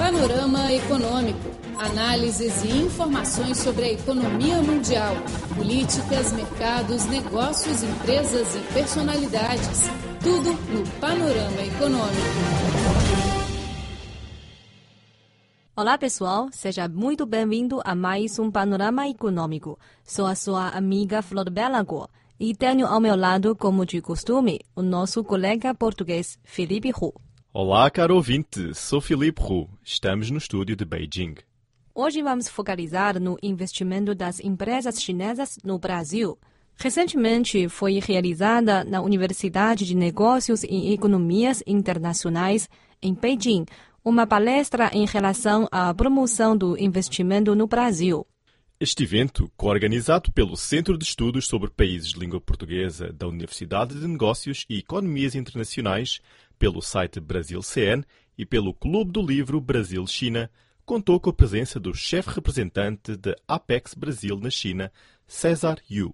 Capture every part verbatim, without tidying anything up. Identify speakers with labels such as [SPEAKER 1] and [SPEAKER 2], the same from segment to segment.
[SPEAKER 1] Panorama Econômico. Análises e informações sobre a economia mundial, políticas, mercados, negócios, empresas e personalidades. Tudo no Panorama Econômico.
[SPEAKER 2] Olá pessoal, seja muito bem-vindo a mais um Panorama Econômico. Sou a sua amiga Flor Belagor e tenho ao meu lado, como de costume, o nosso colega português Felipe Hu.
[SPEAKER 3] Olá, caro ouvinte, sou Felipe Hu. Estamos no estúdio de Beijing.
[SPEAKER 2] Hoje vamos focalizar no investimento das empresas chinesas no Brasil. Recentemente foi realizada na Universidade de Negócios e Economias Internacionais, em Beijing, uma palestra em relação à promoção do investimento no Brasil.
[SPEAKER 3] Este evento, coorganizado pelo Centro de Estudos sobre Países de Língua Portuguesa da Universidade de Negócios e Economias Internacionais, pelo site Brasil C N e pelo Clube do Livro Brasil-China, contou com a presença do chefe representante da Apex Brasil na China, César Yu.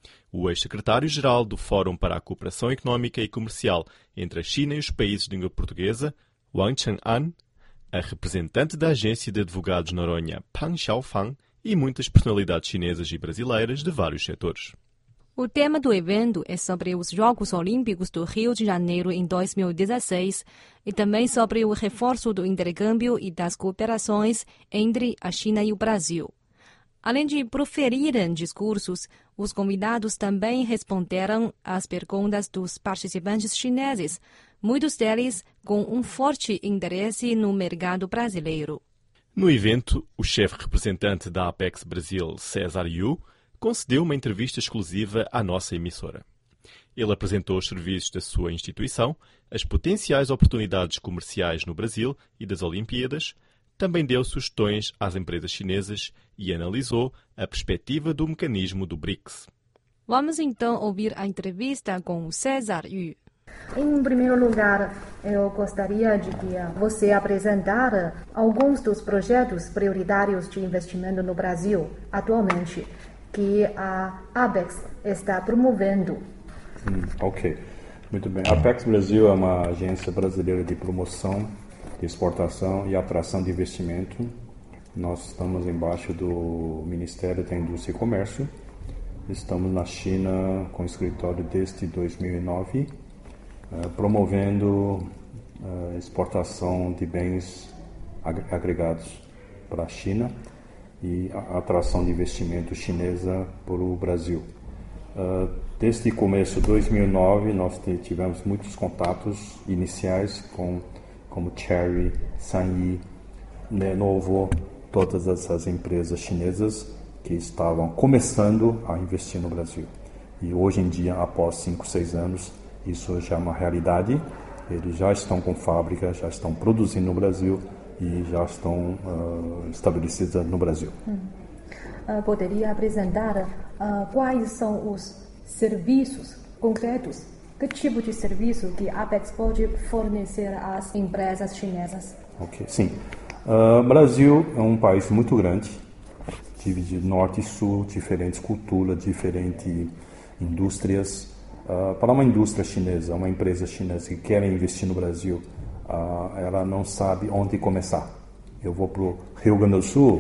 [SPEAKER 3] O ex-secretário-geral do Fórum para a Cooperação Económica e Comercial entre a China e os países de língua portuguesa, Wang Cheng'an, a representante da agência de advogados Noronha, Pang Xiaofang, e muitas personalidades chinesas e brasileiras de vários setores.
[SPEAKER 2] O tema do evento é sobre os Jogos Olímpicos do Rio de Janeiro em dois mil e dezesseis e também sobre o reforço do intercâmbio e das cooperações entre a China e o Brasil. Além de proferirem discursos, os convidados também responderam às perguntas dos participantes chineses, muitos deles com um forte interesse no mercado brasileiro.
[SPEAKER 3] No evento, o chefe representante da Apex Brasil, César Yu, concedeu uma entrevista exclusiva à nossa emissora. Ele apresentou os serviços da sua instituição, as potenciais oportunidades comerciais no Brasil e das Olimpíadas, também deu sugestões às empresas chinesas e analisou a perspectiva do mecanismo do B R I C S.
[SPEAKER 2] Vamos então ouvir a entrevista com César Yu.
[SPEAKER 4] Em primeiro lugar, eu gostaria de que você apresentar alguns dos projetos prioritários de investimento no Brasil atualmente, que a Apex está promovendo.
[SPEAKER 5] Hum, ok, muito bem. A Apex Brasil é uma agência brasileira de promoção, de exportação e atração de investimento. Nós estamos embaixo do Ministério da Indústria e Comércio. Estamos na China com escritório desde dois mil e nove, uh, promovendo a uh, exportação de bens ag- agregados para a China e a atração de investimento chinesa para o Brasil. Uh, desde o começo de dois mil e nove, nós tivemos muitos contatos iniciais com como Cherry, Sanyi, Lenovo, todas essas empresas chinesas que estavam começando a investir no Brasil. E hoje em dia, após cinco, seis anos, isso já é uma realidade. Eles já estão com fábricas, já estão produzindo no Brasil e já estão uh, estabelecidas no Brasil.
[SPEAKER 4] Hum. Uh, poderia apresentar uh, quais são os serviços concretos? Que tipo de serviço que a Apex pode fornecer às empresas chinesas?
[SPEAKER 5] Ok, sim. O uh, Brasil é um país muito grande, dividido norte e sul, diferentes culturas, diferentes indústrias. Uh, para uma indústria chinesa, uma empresa chinesa que quer investir no Brasil, uh, ela não sabe onde começar. Eu vou para o Rio Grande do Sul,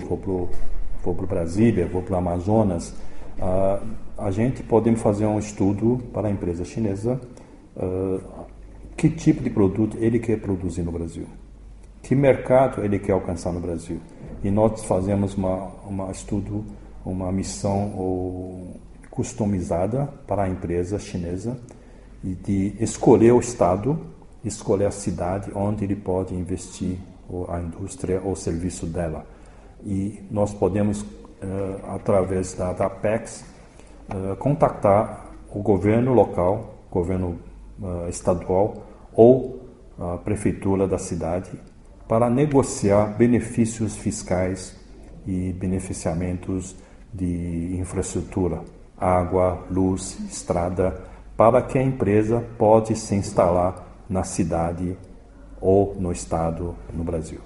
[SPEAKER 5] vou para Brasília, vou para o Amazonas. Uh, a gente pode fazer um estudo para a empresa chinesa, uh, que tipo de produto ele quer produzir no Brasil, que mercado ele quer alcançar no Brasil. E nós fazemos uma, uma estudo, uma missão ou, customizada para a empresa chinesa e de escolher o estado, escolher a cidade onde ele pode investir a indústria ou serviço dela. E nós podemos, uh, através da, da Apex, uh, contactar o governo local, governo uh, estadual ou a prefeitura da cidade para negociar benefícios fiscais e beneficiamentos de infraestrutura, água, luz, estrada, para que a empresa pode se instalar na cidade ou no estado no Brasil.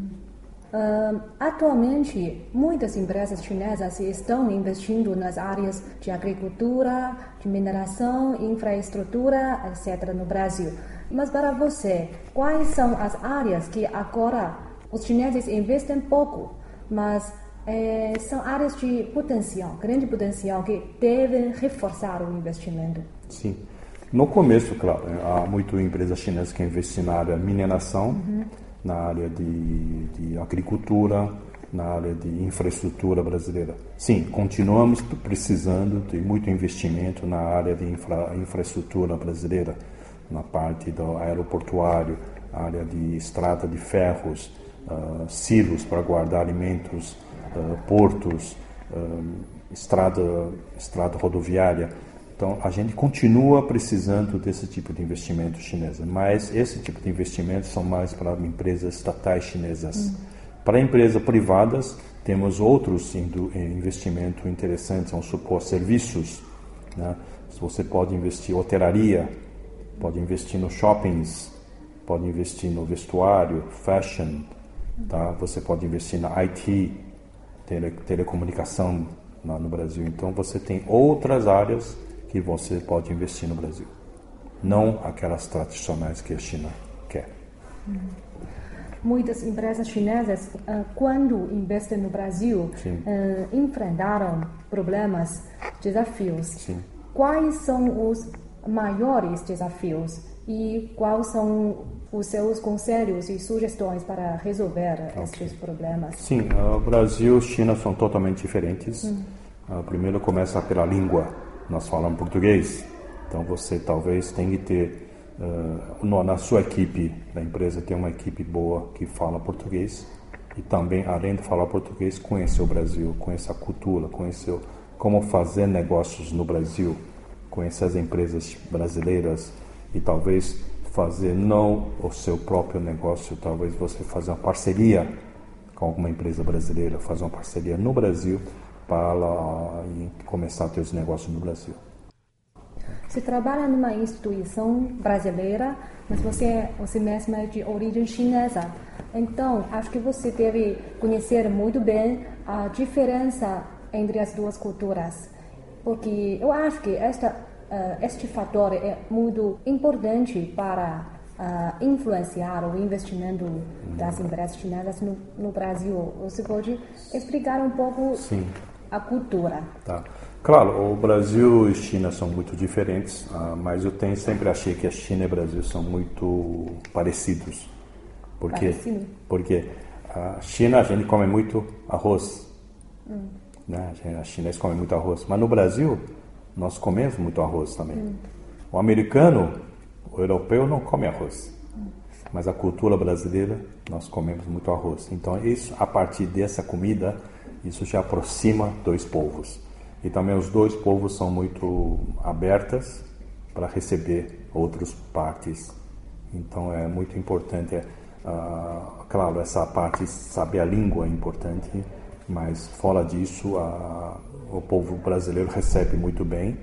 [SPEAKER 4] Uh, atualmente, muitas empresas chinesas estão investindo nas áreas de agricultura, de mineração, infraestrutura, etcétera no Brasil. Mas para você, quais são as áreas que agora os chineses investem pouco, mas é, são áreas de potencial, grande potencial, que devem reforçar o investimento.
[SPEAKER 5] Sim. No começo, claro, há muitas empresas chinesas que investem na área de mineração, uhum. na área de, de agricultura, na área de infraestrutura brasileira. Sim, continuamos precisando de muito investimento na área de infra, infraestrutura brasileira, na parte do aeroportuário, área de estrada de ferros, uh, silos para guardar alimentos, uh, portos, uh, estrada, estrada rodoviária. Então, a gente continua precisando desse tipo de investimento chinês, mas esse tipo de investimentos são mais para empresas estatais chinesas. Hum. Para empresas privadas, temos outros investimentos interessantes, vamos supor, serviços. Né? Você pode investir em hotelaria, pode investir nos shoppings, pode investir no vestuário, fashion, tá? Você pode investir na I T, tele, telecomunicação lá no Brasil. Então, você tem outras áreas que você pode investir no Brasil, não aquelas tradicionais que a China quer.
[SPEAKER 4] Muitas empresas chinesas, quando investem no Brasil, enfrentaram problemas, desafios.
[SPEAKER 5] Sim.
[SPEAKER 4] Quais são os maiores desafios e quais são os seus conselhos e sugestões para resolver okay. esses problemas?
[SPEAKER 5] Sim, o Brasil e a China são totalmente diferentes. Hum. Primeiro começa pela língua. Nós falamos português, então você talvez tenha que ter, uh, na sua equipe da empresa, ter uma equipe boa que fala português e também, além de falar português, conhecer o Brasil, conhecer a cultura, conhecer como fazer negócios no Brasil, conhecer as empresas brasileiras e talvez fazer não o seu próprio negócio, talvez você fazer uma parceria com alguma empresa brasileira, fazer uma parceria no Brasil para uh, começar a ter os negócios no Brasil.
[SPEAKER 4] Você trabalha numa instituição brasileira, mas você, você mesmo é de origem chinesa. Então, acho que você deve conhecer muito bem a diferença entre as duas culturas. Porque eu acho que esta, uh, este fator é muito importante para uh, influenciar o investimento das empresas chinesas no, no Brasil. Você pode explicar um pouco
[SPEAKER 5] Sim.
[SPEAKER 4] a cultura?
[SPEAKER 5] Tá. Claro, o Brasil e China são muito diferentes, uh, mas eu tenho, sempre achei que a China e o Brasil são muito parecidos. Porque,
[SPEAKER 4] Parecido?
[SPEAKER 5] Porque a China a gente come muito arroz. Hum. Né? A chinês come muito arroz. Mas no Brasil, nós comemos muito arroz também. Hum. O americano, o europeu não come arroz. Hum. Mas a cultura brasileira, nós comemos muito arroz. Então, isso, a partir dessa comida, isso já aproxima dois povos. E também os dois povos são muito abertos para receber outras partes. Então é muito importante, uh, claro, essa parte, saber a língua é importante, mas fora disso, uh, o povo brasileiro recebe muito bem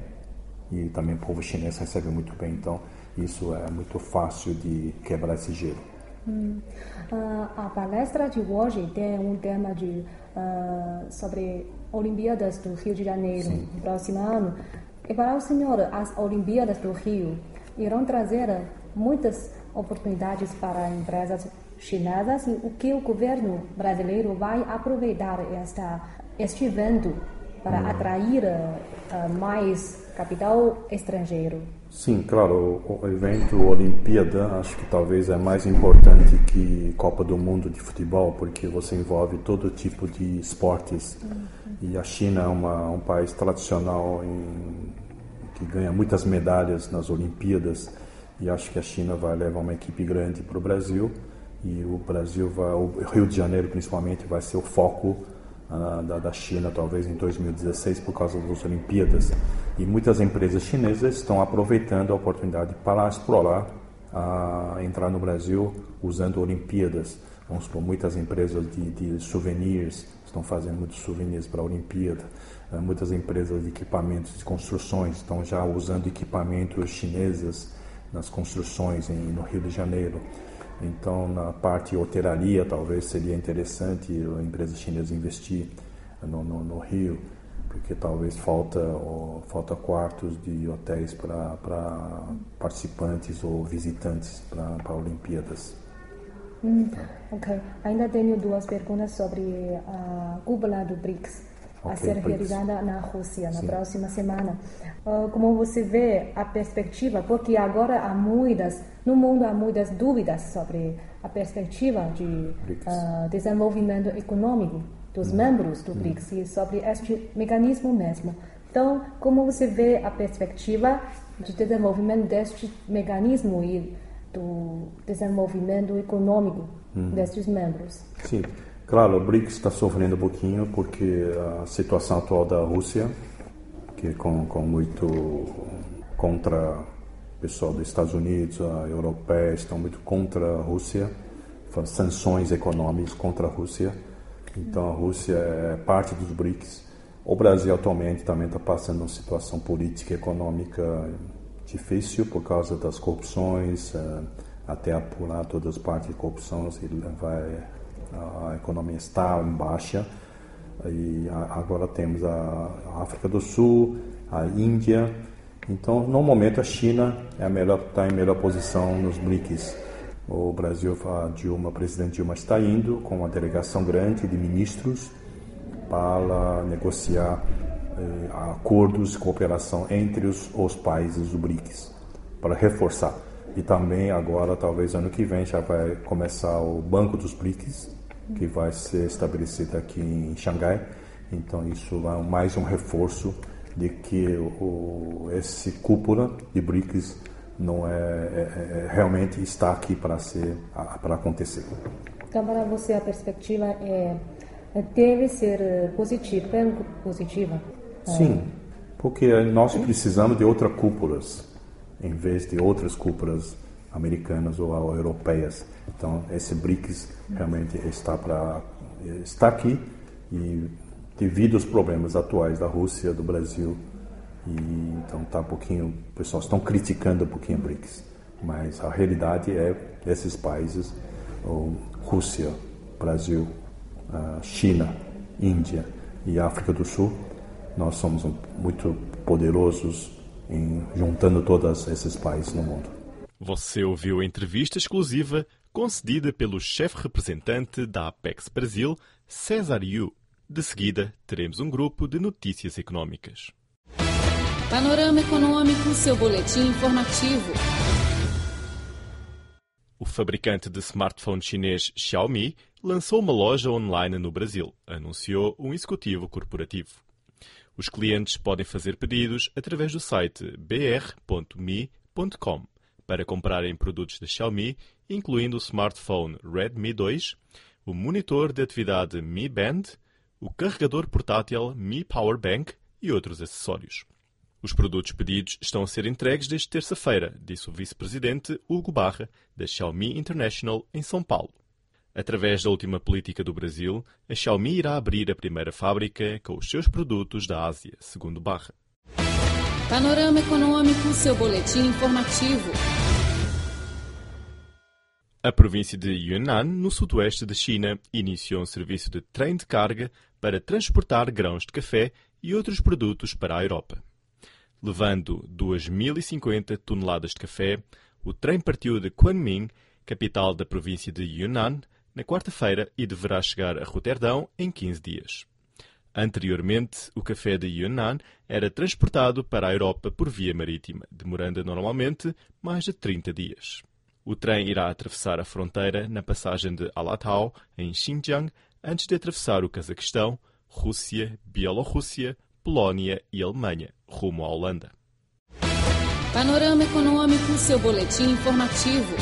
[SPEAKER 5] e também o povo chinês recebe muito bem. Então isso é muito fácil de quebrar esse gelo.
[SPEAKER 4] Hum. Uh, a palestra de hoje tem um tema de, uh, sobre Olimpíadas do Rio de Janeiro, Sim. no próximo ano. E para o senhor, as Olimpíadas do Rio irão trazer muitas oportunidades para empresas chinesas e o que o governo brasileiro vai aproveitar esta, este evento para hum. atrair uh, mais capital estrangeiro?
[SPEAKER 5] Sim, claro, o, o evento Olimpíada acho que talvez é mais importante que Copa do Mundo de futebol, porque você envolve todo tipo de esportes. Uhum. E a China é uma, um país tradicional em, que ganha muitas medalhas nas Olimpíadas, e acho que a China vai levar uma equipe grande para o Brasil, e o Brasil vai, o Rio de Janeiro principalmente vai ser o foco uh, da, da China talvez em dois mil e dezesseis por causa das Olimpíadas. E muitas empresas chinesas estão aproveitando a oportunidade para explorar, uh, entrar no Brasil usando Olimpíadas. Vamos supor, muitas empresas de, de souvenirs estão fazendo muitos souvenirs para a Olimpíada. Uh, muitas empresas de equipamentos de construções estão já usando equipamentos chineses nas construções em, no Rio de Janeiro. Então, na parte hotelaria, talvez seria interessante a empresa chinesa investir no, no, no Rio, porque talvez falta, ou, falta quartos de hotéis para participantes ou visitantes para Olimpíadas.
[SPEAKER 4] Hum, ok. Ainda tenho duas perguntas sobre a cúpula do BRICS. A
[SPEAKER 5] Okay,
[SPEAKER 4] ser
[SPEAKER 5] BRICS.
[SPEAKER 4] realizada na Rússia na
[SPEAKER 5] Sim.
[SPEAKER 4] próxima semana. Uh, como você vê a perspectiva, porque agora há muitas, no mundo há muitas dúvidas sobre a perspectiva de
[SPEAKER 5] BRICS.
[SPEAKER 4] uh, desenvolvimento econômico dos membros do BRICS e sobre este mecanismo mesmo. Então, como você vê a perspectiva de desenvolvimento deste mecanismo e do desenvolvimento econômico destes membros?
[SPEAKER 5] Sim, claro, o BRICS está sofrendo um pouquinho porque a situação atual da Rússia, que é com, com muito contra o pessoal dos Estados Unidos, a europeia, estão muito contra a Rússia, faz sanções econômicas contra a Rússia. Então a Rússia é parte dos BRICS. O Brasil atualmente também está passando uma situação política e econômica difícil por causa das corrupções, até apurar todas as partes de corrupção, vai, a economia está em baixa. E agora temos a África do Sul, a Índia. Então, no momento, a China é a melhor, está em melhor posição nos BRICS. O Brasil, a Dilma, a presidente Dilma está indo com uma delegação grande de ministros para negociar eh, acordos de cooperação entre os, os países do BRICS, para reforçar. E também agora, talvez ano que vem, já vai começar o Banco dos BRICS, que vai ser estabelecido aqui em Xangai. Então isso é mais um reforço de que o, esse cúpula de BRICS não é, é, é realmente está aqui para ser para acontecer.
[SPEAKER 4] Então, para você a perspectiva é deve ser positiva, positiva.
[SPEAKER 5] Sim, porque nós precisamos de outras cúpulas em vez de outras cúpulas americanas ou europeias. Então, esse BRICS realmente está para está aqui e devido aos problemas atuais da Rússia, do Brasil, e então tá um pouquinho, o pessoal estão criticando um pouquinho o BRICS, mas a realidade é esses países, ou Rússia, Brasil, China, Índia e África do Sul, nós somos muito poderosos em juntando todos esses países no mundo.
[SPEAKER 3] Você ouviu a entrevista exclusiva concedida pelo chefe representante da Apex Brasil, César Yu. De seguida, teremos um grupo de notícias econômicas.
[SPEAKER 1] Panorama Econômico, seu boletim informativo.
[SPEAKER 3] O fabricante de smartphone chinês Xiaomi lançou uma loja online no Brasil, anunciou um executivo corporativo. Os clientes podem fazer pedidos através do site b r ponto me ponto com para comprarem produtos da Xiaomi, incluindo o smartphone Redmi dois, o monitor de atividade Mi Band, o carregador portátil Mi Power Bank e outros acessórios. Os produtos pedidos estão a ser entregues desde terça-feira, disse o vice-presidente Hugo Barra, da Xiaomi International, em São Paulo. Através da última política do Brasil, a Xiaomi irá abrir a primeira fábrica com os seus produtos da Ásia, segundo Barra.
[SPEAKER 1] Panorama Econômico, seu boletim informativo.
[SPEAKER 3] A província de Yunnan, no sudoeste da China, iniciou um serviço de trem de carga para transportar grãos de café e outros produtos para a Europa. Levando duas mil e cinquenta toneladas de café, o trem partiu de Kunming, capital da província de Yunnan, na quarta-feira e deverá chegar a Roterdão em quinze dias. Anteriormente, o café de Yunnan era transportado para a Europa por via marítima, demorando normalmente mais de trinta dias. O trem irá atravessar a fronteira na passagem de Alatau, em Xinjiang, antes de atravessar o Cazaquistão, Rússia, Bielorrússia, Polónia e Alemanha, rumo à Holanda.
[SPEAKER 1] Panorama Econômico, seu boletim informativo.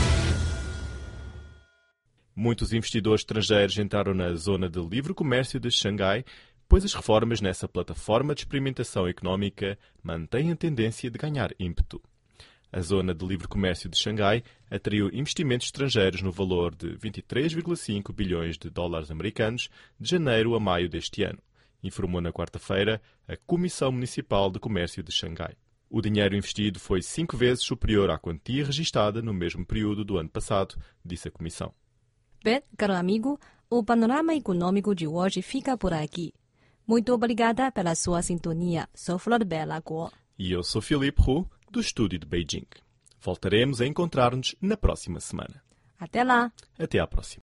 [SPEAKER 3] Muitos investidores estrangeiros entraram na zona de livre comércio de Xangai, pois as reformas nessa plataforma de experimentação económica mantêm a tendência de ganhar ímpeto. A zona de livre comércio de Xangai atraiu investimentos estrangeiros no valor de vinte e três vírgula cinco bilhões de dólares americanos de janeiro a maio deste ano, informou na quarta-feira a Comissão Municipal de Comércio de Xangai. O dinheiro investido foi cinco vezes superior à quantia registada no mesmo período do ano passado, disse a Comissão.
[SPEAKER 2] Bem, caro amigo, o panorama econômico de hoje fica por aqui. Muito obrigada pela sua sintonia. Sou Flor Bela Guo.
[SPEAKER 3] E eu sou Filipe Hu, do estúdio de Beijing. Voltaremos a encontrar-nos na próxima semana.
[SPEAKER 2] Até lá!
[SPEAKER 3] Até à próxima.